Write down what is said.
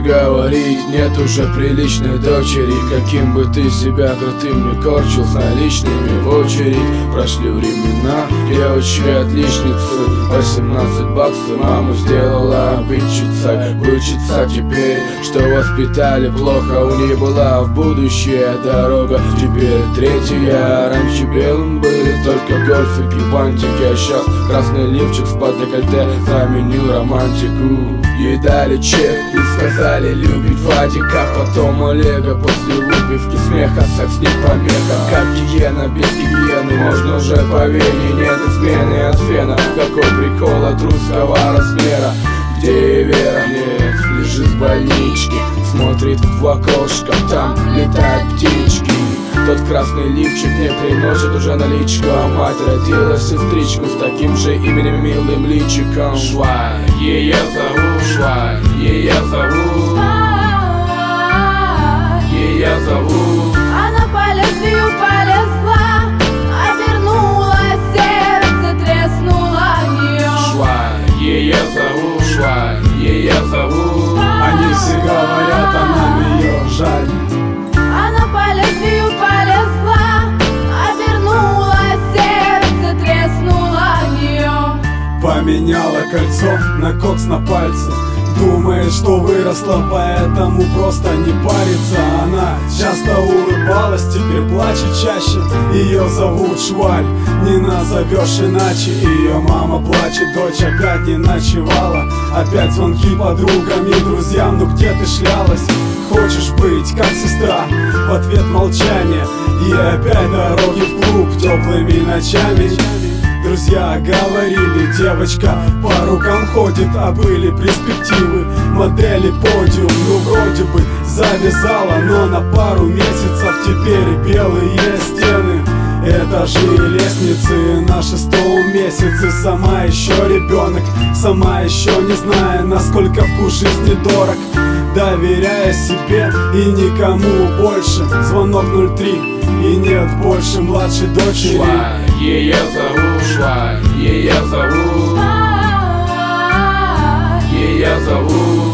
говорить, нет уже приличной дочери. Каким бы ты себя крутым не корчил, с наличными в очередь. Прошли времена, девочки-отличницы, 18 баксов маму сделала обидчицей. Учится теперь, что воспитали плохо, у нее была в будущее дорога. Теперь третья, раньше белым были только гольфики, бантики, а сейчас красный лифчик с-под декольте заменил романтику. Ей дали чек и сказали любить Вадика, потом Олега. После выпивки смеха, секс не помеха. Как гиена, без гигиены можно уже по вене. Нет измены от фена, какой прикол от русского размера. Где Вера? Нет, лежит в больничке, смотрит в окошко, там летают птички. Тот красный лифчик не приносит уже наличку, а мать родила сестричку с таким же именем, милым личиком. Швай, ее зовут Швай, ее зовут, ее зовут. Она по лезвию полезла, обернула сердце, треснула о нее. Швай, ее зовут Швай, ее зовут. Они все говорят, а нам ее жаль. Она по лезвию полезла, обернула сердце, треснула о нее. Поменяла кольцо на кокс на пальце. Думает, что выросла, поэтому просто не парится. Она часто улыбалась, теперь плачет чаще. Ее зовут Шваль, не назовешь иначе. Ее мама плачет, дочь опять не ночевала. Опять звонки подругам и друзьям, ну где ты шлялась? Хочешь быть как сестра? В ответ молчание. И опять дороги в клуб теплыми ночами. Друзья говорили, девочка по рукам ходит, а были перспективы модели подиум. Ну вроде бы завязала, но на пару месяцев теперь белые стены, этажи и лестницы на 6-м месяце. Сама еще ребенок, сама еще не зная, насколько вкус жизни дорог, доверяя себе и никому больше. Звонок 03, и нет больше младшей дочери. Швай, ее зовут Швай, ее зовут, ее зовут.